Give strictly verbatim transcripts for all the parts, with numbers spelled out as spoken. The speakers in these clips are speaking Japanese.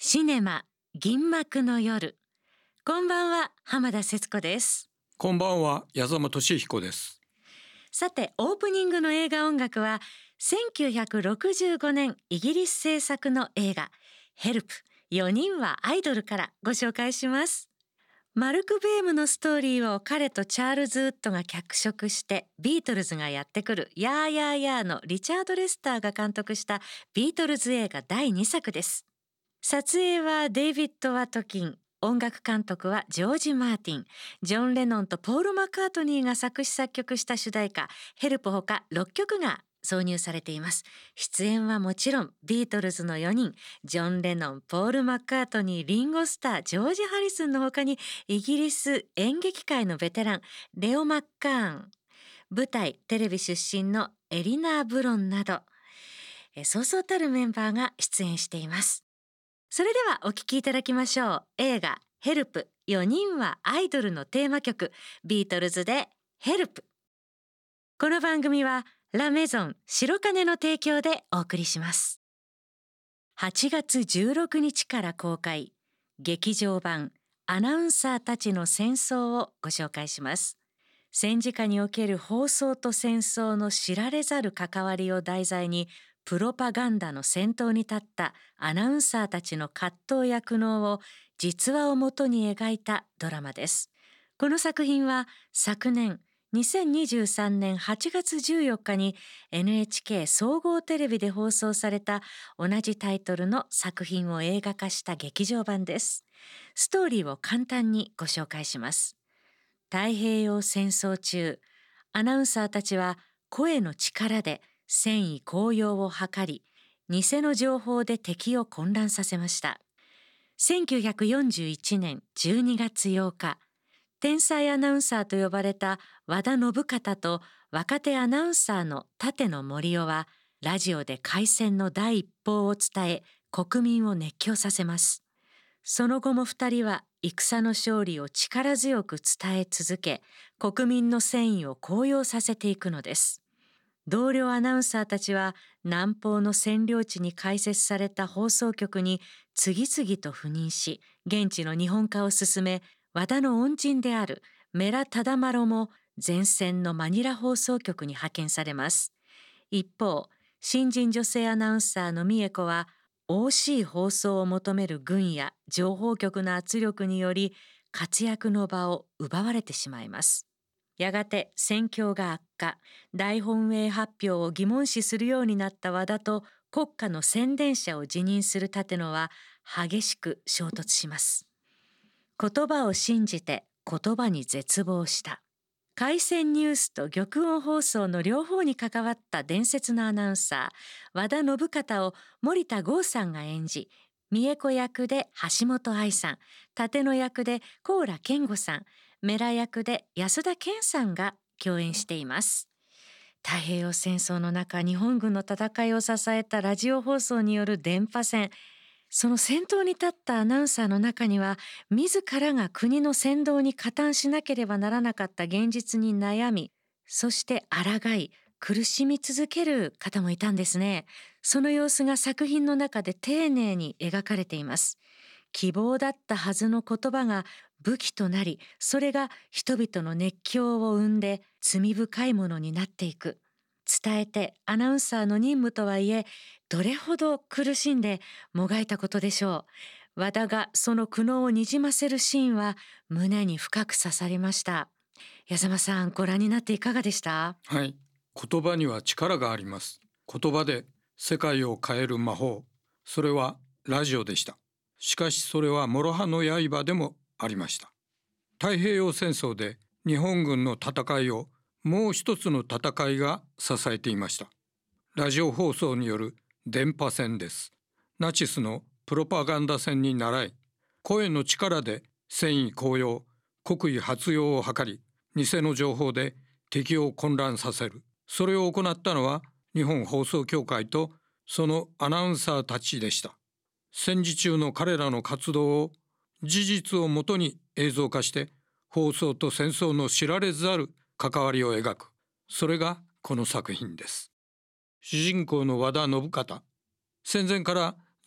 シネマ銀幕の夜。こんばんは、浜田節子です。 こんばんは、矢沢俊彦です。 さて、オープニングの映画音楽はせんきゅうひゃくろくじゅうごねんイギリス制作の映画ヘルプよにんはアイドルからご紹介します。マルク・ベームのストーリーを彼とチャールズ・ウッドが脚色してビートルズがやってくるヤーヤーヤーのリチャード・レスターが監督したビートルズ映画だいにさくです。撮影はデイビッド・ワトキン、音楽監督はジョージ・マーティン、ジョン・レノンとポール・マッカートニーが作詞作曲した主題歌ヘルプほかろっきょくが挿入されています。出演はもちろんビートルズのよにん、ジョン・レノン、ポール・マッカートニー、リンゴ・スター、ジョージ・ハリスンの他にイギリス演劇界のベテランレオ・マッカーン、舞台テレビ出身のエリナー・ブロンなどえそうそうたるメンバーが出演しています。それではお聴きいただきましょう。映画ヘルプよにんはアイドルのテーマ曲、ビートルズでヘルプ。この番組はラメゾン白金の提供でお送りします。はちがつじゅうろくにちから公開、劇場版アナウンサーたちの戦争をご紹介します。戦時下における放送と戦争の知られざる関わりを題材に、プロパガンダの先頭に立ったアナウンサーたちの葛藤や苦悩を実話をもとに描いたドラマです。この作品は昨年にせんにじゅうさんねんはちがつじゅうよっかに エヌエイチケー 総合テレビで放送された同じタイトルの作品を映画化した劇場版です。ストーリーを簡単にご紹介します。太平洋戦争中、アナウンサーたちは声の力で戦意高揚を図り、偽の情報で敵を混乱させました。せんきゅうひゃくよんじゅういちねんじゅうにがつようか、天才アナウンサーと呼ばれた和田信方と若手アナウンサーの立野森生は、ラジオで開戦の第一報を伝え、国民を熱狂させます。その後も二人は戦の勝利を力強く伝え続け、国民の戦意を高揚させていくのです。同僚アナウンサーたちは南方の占領地に開設された放送局に次々と赴任し、現地の日本化を進め、和田の恩人であるメラ・タダマロも前線のマニラ放送局に派遣されます。一方、新人女性アナウンサーの美恵子は、惜しい放送を求める軍や情報局の圧力により活躍の場を奪われてしまいます。やがて戦況が悪化、大本営発表を疑問視するようになった和田と国家の宣伝者を辞任する立野は激しく衝突します。言葉を信じて言葉に絶望した。開戦ニュースと玉音放送の両方に関わった伝説のアナウンサー、和田信方を森田剛さんが演じ、美恵子役で橋本愛さん、立野役で高良健吾さん、メラ役で安田顕さんが共演しています。太平洋戦争の中、日本軍の戦いを支えたラジオ放送による電波戦。その先頭に立ったアナウンサーの中には、自らが国の先導に加担しなければならなかった現実に悩み、そして抗い、苦しみ続ける方もいたんですね。その様子が作品の中で丁寧に描かれています。希望だったはずの言葉が武器となり、それが人々の熱狂を生んで罪深いものになっていく。伝えてアナウンサーの任務とはいえ、どれほど苦しんでもがいたことでしょう。和田がその苦悩をにじませるシーンは胸に深く刺さりました。矢沢さん、ご覧になっていかがでした？ はい、言葉には力があります。言葉で世界を変える魔法、それはラジオでした。しかしそれは諸刃の刃でもありました。太平洋戦争で日本軍の戦いをもう一つの戦いが支えていました。ラジオ放送による電波戦です。ナチスのプロパガンダ戦に倣い、声の力で戦意高揚、国威発揚を図り、偽の情報で敵を混乱させる。それを行ったのは日本放送協会とそのアナウンサーたちでした。戦時中の彼らの活動を事実をもとに映像化して、放送と戦争の知られざる関わりを描く。それがこの作品です。主人公の和田信方、戦前から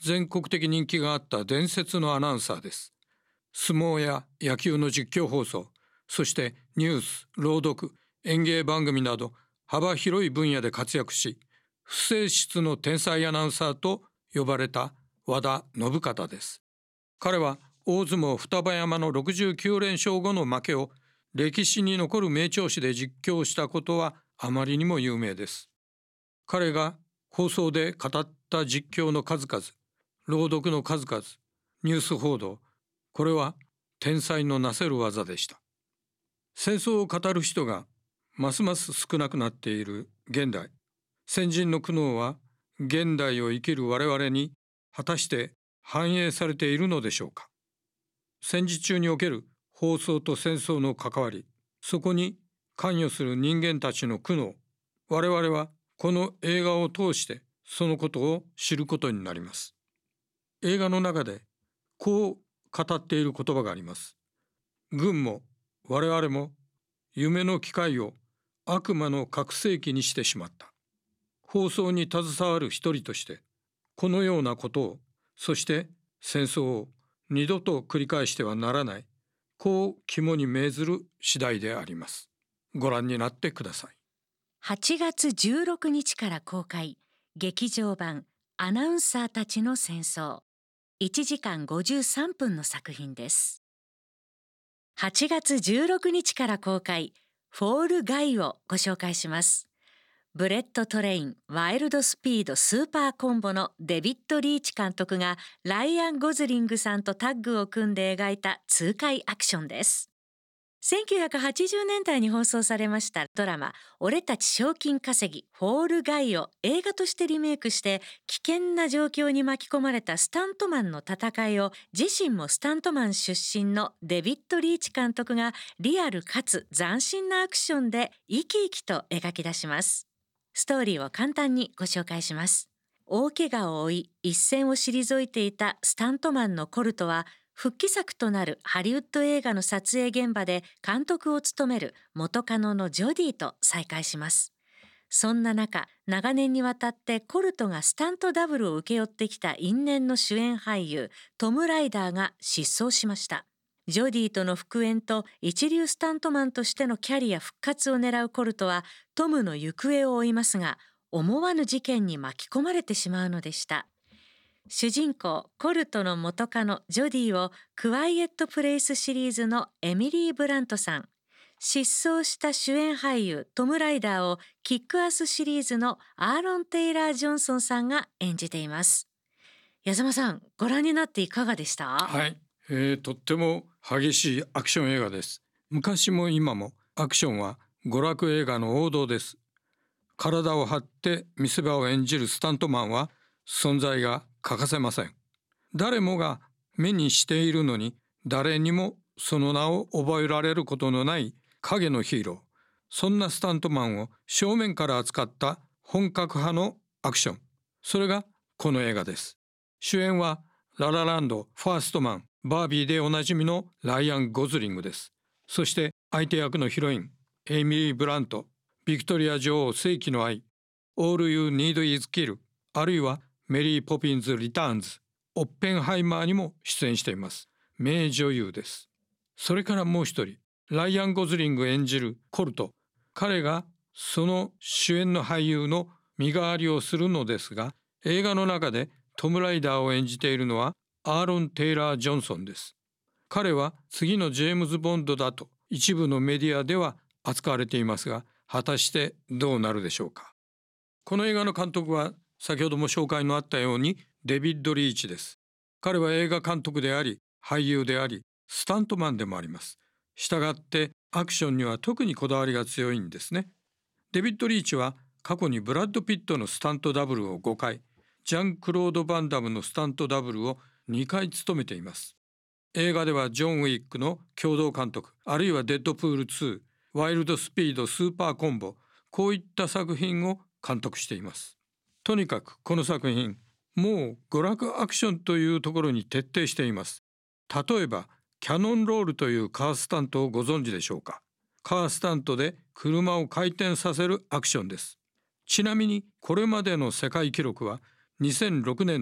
全国的人気があった伝説のアナウンサーです。相撲や野球の実況放送、そしてニュース、朗読、演芸番組など幅広い分野で活躍し、不正室の天才アナウンサーと呼ばれた和田信方です。彼は大相撲双葉山のろくじゅうきゅうれんしょう後の負けを歴史に残る名調子で実況したことはあまりにも有名です。彼が放送で語った実況の数々、朗読の数々、ニュース報道、これは天才のなせる技でした。戦争を語る人がますます少なくなっている現代、先人の苦悩は現代を生きる我々に果たして反映されているのでしょうか。戦時中における放送と戦争の関わり、そこに関与する人間たちの苦悩、我々はこの映画を通してそのことを知ることになります。映画の中でこう語っている言葉があります。軍も我々も夢の機会を悪魔の覚醒器にしてしまった。放送に携わる一人としてこのようなことを、そして戦争を二度と繰り返してはならない、こう肝に銘ずる次第であります。ご覧になってください。 はちがつじゅうろくにちから公開、劇場版アナウンサーたちの戦争、いちじかんごじゅうさんぷんの作品です。はちがつじゅうろくにちから公開、フォールガイをご紹介します。ブレッド・トレイン、ワイルド・スピード・スーパーコンボのデビッド・リーチ監督がライアン・ゴズリングさんとタッグを組んで描いた痛快アクションです。せんきゅうひゃくはちじゅうねんだいに放送されましたドラマ「俺たち賞金稼ぎフォールガイ」を映画としてリメイクして、危険な状況に巻き込まれたスタントマンの戦いを自身もスタントマン出身のデビッド・リーチ監督がリアルかつ斬新なアクションで生き生きと描き出します。ストーリーを簡単にご紹介します。大怪我を負い一線を退いていたスタントマンのコルトは、復帰作となるハリウッド映画の撮影現場で監督を務める元カノのジョディと再会します。そんな中、長年にわたってコルトがスタントダブルを請け負ってきた因縁の主演俳優トム・ライダーが失踪しました。ジョディとの復縁と一流スタントマンとしてのキャリア復活を狙うコルトはトムの行方を追いますが、思わぬ事件に巻き込まれてしまうのでした。主人公コルトの元カノジョディをクワイエットプレイスシリーズのエミリー・ブラントさん、失踪した主演俳優トム・ライダーをキックアスシリーズのアーロン・テイラー・ジョンソンさんが演じています。矢島さん、ご覧になっていかがでした？ はい、えー、とっても激しいアクション映画です。昔も今もアクションは娯楽映画の王道です。体を張って見せ場を演じるスタントマンは存在が欠かせません。誰もが目にしているのに、誰にもその名を覚えられることのない影のヒーロー、そんなスタントマンを正面から扱った本格派のアクション、それがこの映画です。主演はララランド、ファーストマン、バービーでおなじみのライアン・ゴズリングです。そして相手役のヒロインエイミリー・ブラント、ビクトリア女王世紀の愛、 All You Need Is Kill、 あるいはメリー・ポピンズ・リターンズ、オッペンハイマーにも出演しています。名女優です。それからもう一人、ライアン・ゴズリング演じるコルト、彼がその主演の俳優の身代わりをするのですが、映画の中でトム・ライダーを演じているのはアーロン・テイラー・ジョンソンです。彼は次のジェームズ・ボンドだと一部のメディアでは扱われていますが、果たしてどうなるでしょうか。この映画の監督は先ほども紹介のあったようにデビッド・リーチです。彼は映画監督であり、俳優であり、スタントマンでもあります。したがってアクションには特にこだわりが強いんですね。デビッド・リーチは過去にブラッド・ピットのスタントダブルをごかい、ジャン・クロード・バンダムのスタントダブルをにかい務めています。映画ではジョン・ウィックの共同監督、あるいはデッドプールツー、ワイルド・スピード・スーパーコンボ、こういった作品を監督しています。とにかくこの作品、もう娯楽アクションというところに徹底しています。例えばキャノンロールというカースタントをご存知でしょうか。カースタントで車を回転させるアクションです。ちなみにこれまでの世界記録はにせんろくねんの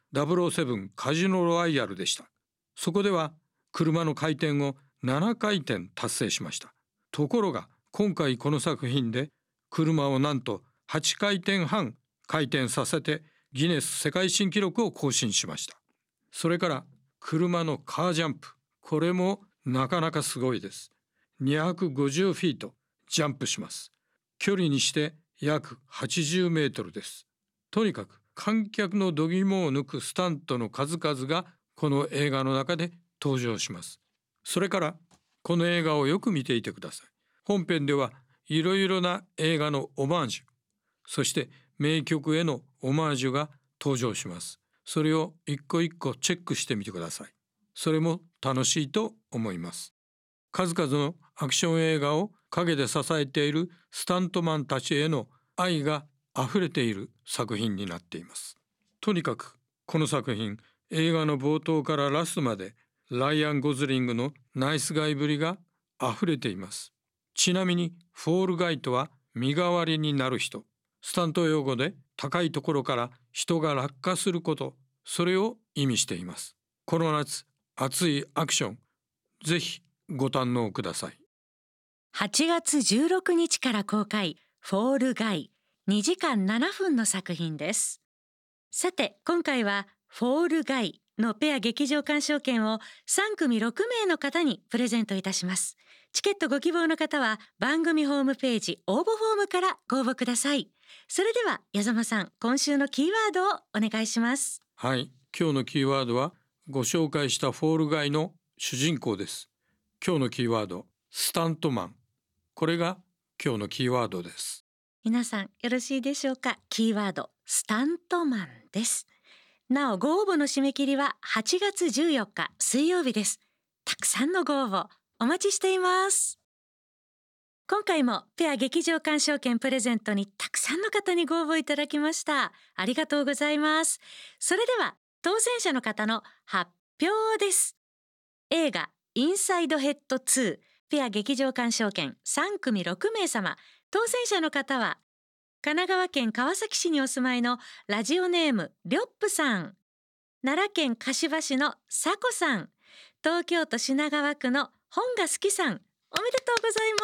ダブルオーセブンカジノロワイヤルでした。そこでは車の回転をななかいてん達成しました。ところが今回この作品で車をなんとはちかいてんはん回転させてギネス世界新記録を更新しました。それから車のカージャンプ、これもなかなかすごいです。にひゃくごじゅうフィートジャンプします。距離にして約はちじゅうメートルです。とにかく観客の度肝を抜くスタントの数々がこの映画の中で登場します。それからこの映画をよく見ていてください。本編ではいろいろな映画のオマージュ、そして名曲へのオマージュが登場します。それを一個一個チェックしてみてください。それも楽しいと思います。数々のアクション映画を陰で支えているスタントマンたちへの愛があふれている作品になっています。とにかくこの作品、映画の冒頭からラストまでライアン・ゴズリングのナイスガイぶりがあふれています。ちなみにフォールガイとは身代わりになる人、スタント用語で高いところから人が落下すること、それを意味しています。この夏、熱いアクション、ぜひご堪能ください。 はちがつじゅうろくにちから公開、フォールガイ、にじかんななふんの作品です。さて、今回はフォールガイのペア劇場鑑賞券をさんくみろくめいの方にプレゼントいたします。チケットご希望の方は番組ホームページ応募フォームからご応募ください。それでは矢澤さん、今週のキーワードをお願いします。 はい、今日のキーワードはご紹介したフォールガイの主人公です。今日のキーワード、スタントマン。これが今日のキーワードです。 皆さんよろしいでしょうか。キーワード、スタントマンです。なお、ご応募の締め切りははちがつじゅうよっか水曜日です。たくさんのご応募お待ちしています。今回もペア劇場鑑賞券プレゼントにたくさんの方にご応募いただきました。ありがとうございます。それでは当選者の方の発表です。映画インサイドヘッドツーペア劇場鑑賞券さんくみろくめい様、当選者の方は神奈川県川崎市にお住まいのラジオネームりょっぷさん、奈良県柏市のさこさん、東京都品川区の本が好きさん、おめでとうございます。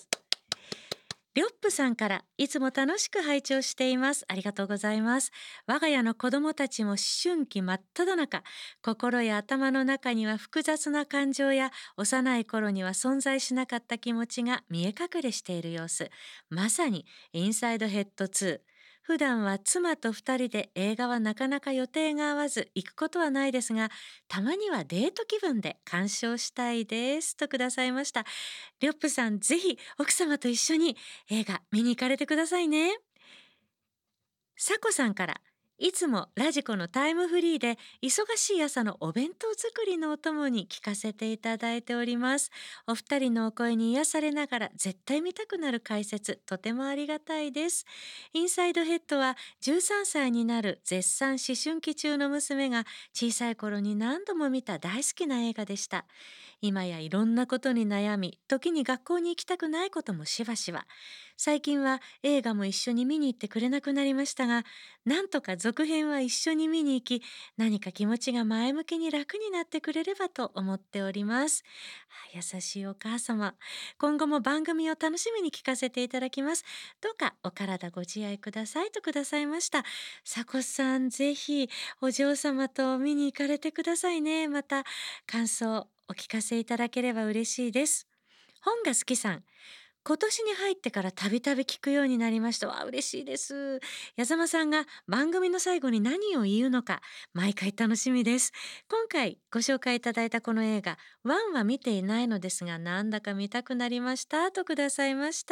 りょっぷさんから、いつも楽しく拝聴しています。ありがとうございます。我が家の子供たちも思春期真っ只中、心や頭の中には複雑な感情や幼い頃には存在しなかった気持ちが見え隠れしている様子。まさにインサイドヘッドツー。普段は妻と二人で映画はなかなか予定が合わず行くことはないですが、たまにはデート気分で鑑賞したいですとくださいました。りょっぷさん、ぜひ奥様と一緒に映画見に行かれてくださいね。さこさんから、いつもラジコのタイムフリーで忙しい朝のお弁当作りのお供に聞かせていただいております。お二人のお声に癒されながら絶対見たくなる解説、とてもありがたいです。インサイドヘッドはじゅうさんさいになる絶賛思春期中の娘が小さい頃に何度も見た大好きな映画でした。今やいろんなことに悩み、時に学校に行きたくないこともしばしば。最近は映画も一緒に見に行ってくれなくなりましたが、なんとか続編は一緒に見に行き、何か気持ちが前向きに楽になってくれればと思っております。優しいお母様、今後も番組を楽しみに聞かせていただきます。どうかお体ご自愛くださいとくださいました。さこさん、ぜひお嬢様と見に行かれてくださいね。また感想お聞かせいただければ嬉しいです。本が好きさん、今年に入ってからたびたび聞くようになりました。わ、嬉しいです。矢澤さんが番組の最後に何を言うのか毎回楽しみです。今回ご紹介いただいたこの映画ワンは見ていないのですが、なんだか見たくなりましたとくださいました。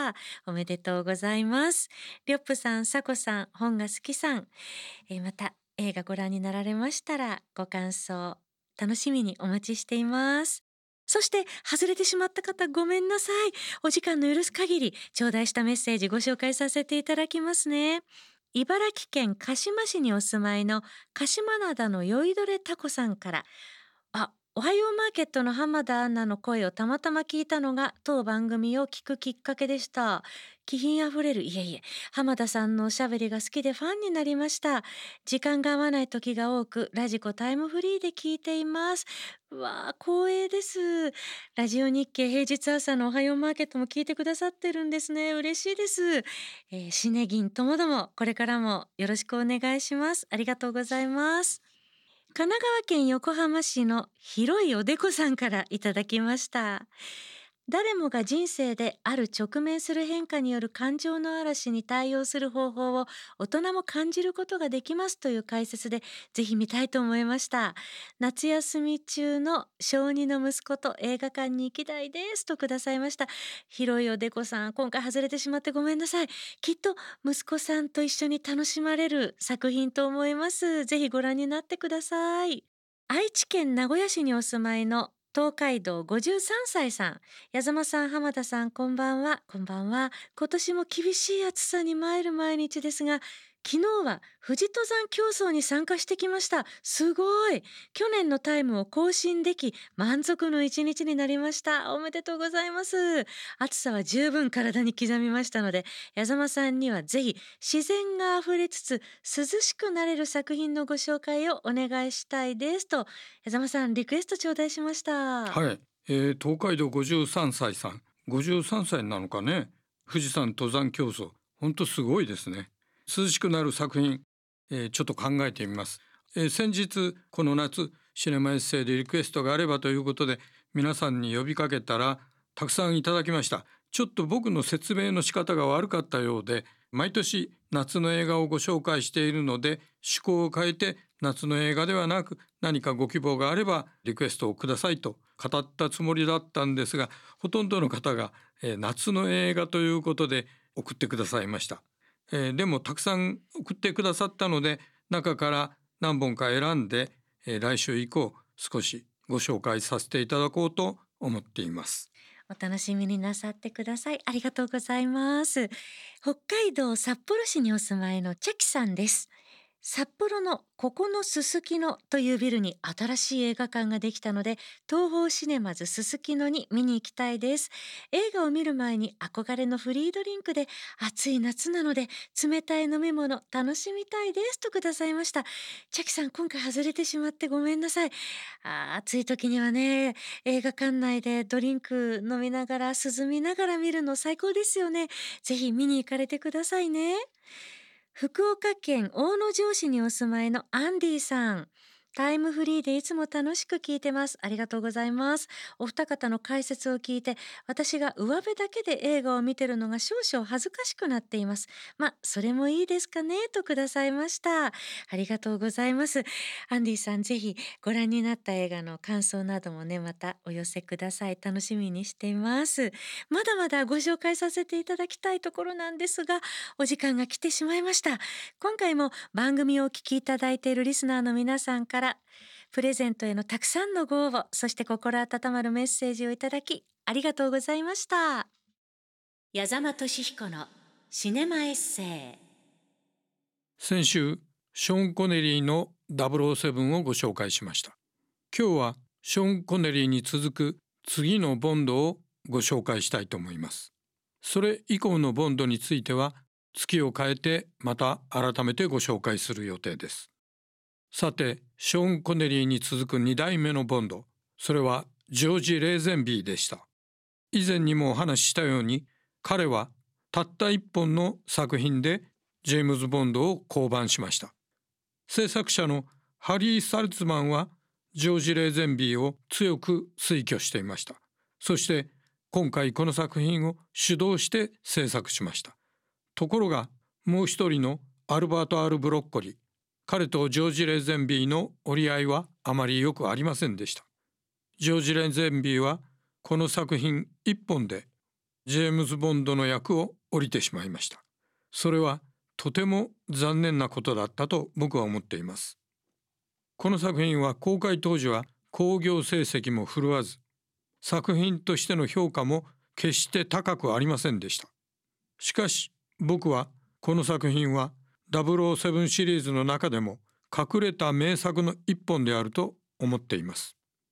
おめでとうございます。りょっぷさん、さこさん、本が好きさん、えー、また映画ご覧になられましたらご感想楽しみにお待ちしています。そして外れてしまった方、ごめんなさい。お時間の許す限り頂戴したメッセージご紹介させていただきますね。茨城県鹿嶋市にお住まいの鹿島灘の酔いどれタコさんから、 あ、おはようマーケットの浜田アンナの声をたまたま聞いたのが当番組を聞くきっかけでした。気品あふれる、いえいえ、浜田さんのおしゃべりが好きでファンになりました。時間が合わない時が多く、ラジコタイムフリーで聞いています。うわあ、光栄です。ラジオ日経平日朝のおはようマーケットも聞いてくださってるんですね。嬉しいです。えー、シネギンともどもこれからもよろしくお願いします。ありがとうございます。神奈川県横浜市の広いおでこさんからいただきました。誰もが人生である直面する変化による感情の嵐に対応する方法を大人も感じることができますという解説で、ぜひ見たいと思いました。夏休み中の小児の息子と映画館に行きたいですとくださいました。広いおでこさん、今回外れてしまってごめんなさい。きっと息子さんと一緒に楽しまれる作品と思います。ぜひご覧になってください。愛知県名古屋市にお住まいの東海道ごじゅうさんさいさん。矢沢さん、浜田さん、こんばんは。こんばんは。今年も厳しい暑さに参る毎日ですが、昨日は富士登山競争に参加してきました。すごい。去年のタイムを更新でき、満足の一日になりました。おめでとうございます。暑さは十分体に刻みましたので、矢沢さんにはぜひ自然があふれつつ涼しくなれる作品のご紹介をお願いしたいですと、矢沢さんリクエスト頂戴しました。 はい、えー、東海道ごじゅうさんさいさん、ごじゅうさんさいなのかね。富士山登山競争、本当すごいですね。涼しくなる作品、えー、ちょっと考えてみます。えー、先日この夏シネマエッセイでリクエストがあればということで皆さんに呼びかけたらたくさんいただきました。ちょっと僕の説明の仕方が悪かったようで、毎年夏の映画をご紹介しているので趣向を変えて夏の映画ではなく何かご希望があればリクエストをくださいと語ったつもりだったんですが、ほとんどの方が、えー、夏の映画ということで送ってくださいました。えー、でもたくさん送ってくださったので中から何本か選んで、えー、来週以降少しご紹介させていただこうと思っています。 お楽しみになさってください。ありがとうございます。北海道札幌市にお住まいのチャキさんです。札幌のここのすすきのというビルに新しい映画館ができたので、東宝シネマズすすきのに見に行きたいです。映画を見る前に憧れのフリードリンクで、暑い夏なので冷たい飲み物楽しみたいですとくださいました。チャキさん、今回外れてしまってごめんなさい。あー、暑い時にはね、映画館内でドリンク飲みながら涼みながら見るの最高ですよね。ぜひ見に行かれてくださいね。福岡県大野城市にお住まいのアンディさん。タイムフリーでいつも楽しく聞いてます。ありがとうございます。お二方の解説を聞いて、私が上辺だけで映画を見てるのが少々恥ずかしくなっています。まあ、それもいいですかねとくださいました。ありがとうございます。アンディさん、ぜひご覧になった映画の感想などもね、またお寄せください。楽しみにしています。まだまだご紹介させていただきたいところなんですが、お時間が来てしまいました。今回も番組をお聞きいただいているリスナーの皆さんからプレゼントへのたくさんのご応募、そして心温まるメッセージをいただきありがとうございました。矢沢俊彦のシネマエッセイ。 先週ショーン・コネリーのダブルオーセブンをご紹介しました。今日はショーン・コネリーに続く次のボンドをご紹介したいと思います。それ以降のボンドについては月を変えてまた改めてご紹介する予定です。さて、ショーン・コネリーに続くにだいめのボンド、それはジョージ・レーゼンビーでした。以前にもお話ししたように、彼はたった一本の作品でジェームズ・ボンドを降板しました。制作者のハリー・サルツマンはジョージ・レーゼンビーを強く推挙していました。そして今回この作品を主導して制作しました。ところがもう一人のアルバート・アール・ブロッコリー、彼とジョージ・レーゼンビーの折り合いはあまり良くありませんでした。ジョージ・レーゼンビーはこの作品一本でジェームズ・ボンドの役を降りてしまいました。それはとても残念なことだったと僕は思っています。この作品は公開当時は興行成績も振るわず、作品としての評価も決して高くありませんでした。しかし僕はこの作品はダブルオーセブンシリーズの中でも隠れた名作の一本であると思っています。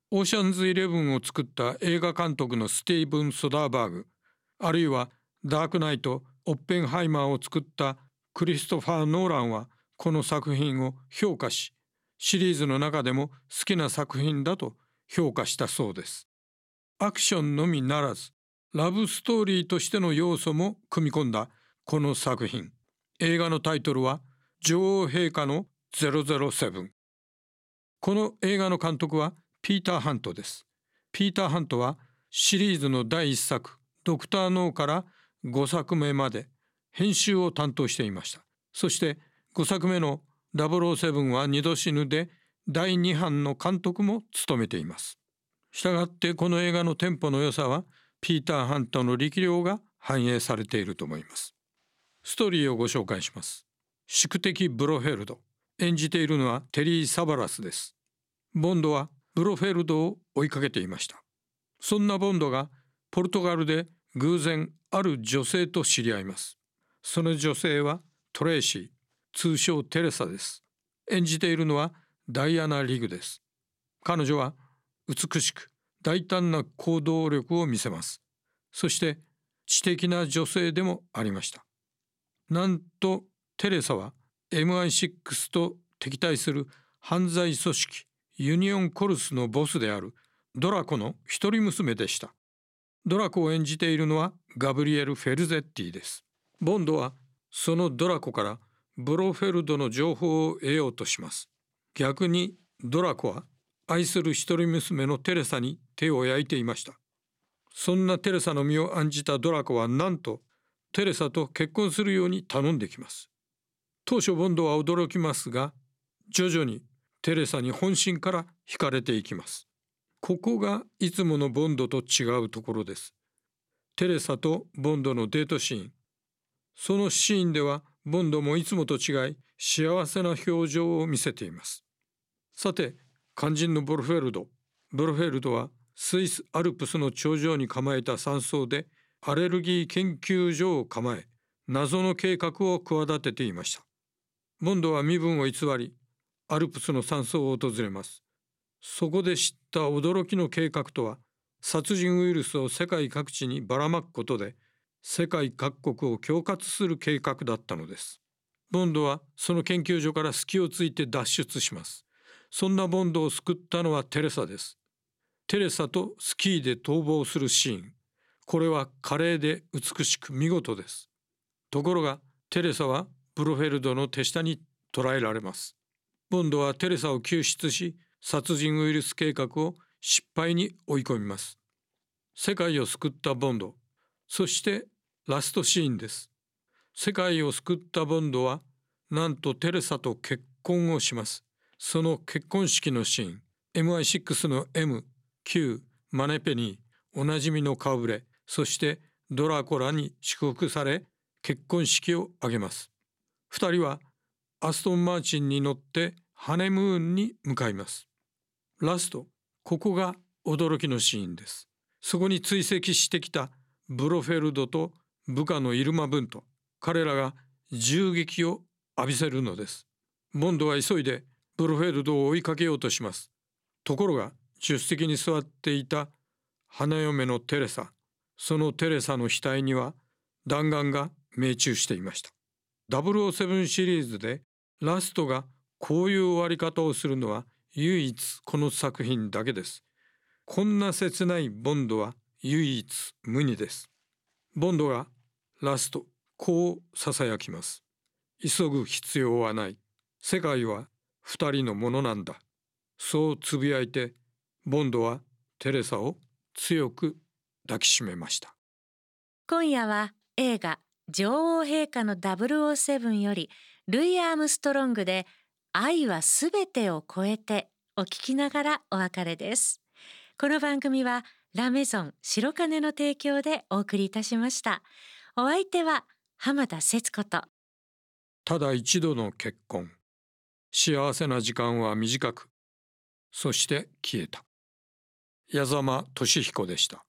オーシャンズイレブンを作った映画監督のスティーブン・ソダーバーグ、あるいはダークナイト・オッペンハイマーを作ったクリストファー・ノーランはこの作品を評価し、シリーズの中でも好きな作品だと評価したそうです。アクションのみならず、ラブストーリーとしての要素も組み込んだこの作品。映画のタイトルは女王陛下のゼロゼロセブン。この映画の監督はピーター・ハントです。ピーター・ハントはシリーズのだいいっさくドクター・ノーからごさくめまで編集を担当していました。そしてごさくめのダブルオーセブンは二度死ぬでだいに版の監督も務めています。したがってこの映画のテンポの良さはピーター・ハントの力量が反映されていると思います。ストーリーをご紹介します。宿敵ブロフェルド、演じているのはテリー・サバラスです。ボンドはブロフェルドを追いかけていました。そんなボンドがポルトガルで偶然ある女性と知り合います。その女性はトレイシー、通称テレサです。演じているのはダイアナ・リグです。彼女は美しく大胆な行動力を見せます。そして知的な女性でもありました。なんとテレサは エムアイシックス と敵対する犯罪組織ユニオンコルスのボスであるドラコの一人娘でした。ドラコを演じているのはガブリエル・フェルゼッティです。ボンドはそのドラコからブロフェルドの情報を得ようとします。逆にドラコは愛する一人娘のテレサに手を焼いていました。そんなテレサの身を案じたドラコはなんとテレサと結婚するように頼んできます。当初ボンドは驚きますが、徐々にテレサに本心から惹かれていきます。ここがいつものボンドと違うところです。テレサとボンドのデートシーン。そのシーンではボンドもいつもと違い幸せな表情を見せています。さて、肝心のブロフェルド。ブロフェルドはスイスアルプスの頂上に構えた山荘でアレルギー研究所を構え、謎の計画を企てていました。ボンドは身分を偽り、アルプスの山荘を訪れます。そこで知った驚きの計画とは、殺人ウイルスを世界各地にばらまくことで、世界各国を恐喝する計画だったのです。ボンドはその研究所から隙をついて脱出します。そんなボンドを救ったのはテレサです。テレサとスキーで逃亡するシーン。これは華麗で美しく見事です。ところがテレサはブロフェルドの手下に捕らえられます。ボンドはテレサを救出し、殺人ウイルス計画を失敗に追い込みます。世界を救ったボンド。そしてラストシーンです。世界を救ったボンドはなんとテレサと結婚をします。その結婚式のシーン、エムアイシックス の エム、Q、マネペニー、おなじみの顔ぶれ、そしてドラコラに祝福され結婚式を挙げます。二人はアストンマーチンに乗ってハネムーンに向かいます。ラスト、ここが驚きのシーンです。そこに追跡してきたブロフェルドと部下のイルマ・ブント、彼らが銃撃を浴びせるのです。ボンドは急いでブロフェルドを追いかけようとします。ところが助手席に座っていた花嫁のテレサ、そのテレサの額には弾丸が命中していました。ダブルオーセブンシリーズでラストがこういう終わり方をするのは唯一この作品だけです。こんな切ないボンドは唯一無二です。ボンドがラストこう囁きます。急ぐ必要はない。世界は二人のものなんだ。そうつぶやいて、ボンドはテレサを強く抱きしめました。 今夜は映画女王陛下のダブルオーセブンよりルイ・アームストロングで愛はすべてを超えてを聞きながらお別れです。この番組はラメゾン白金の提供でお送りいたしました。お相手は浜田節子と、 ただ一度の結婚、幸せな時間は短く、そして消えた。矢沢俊彦でした。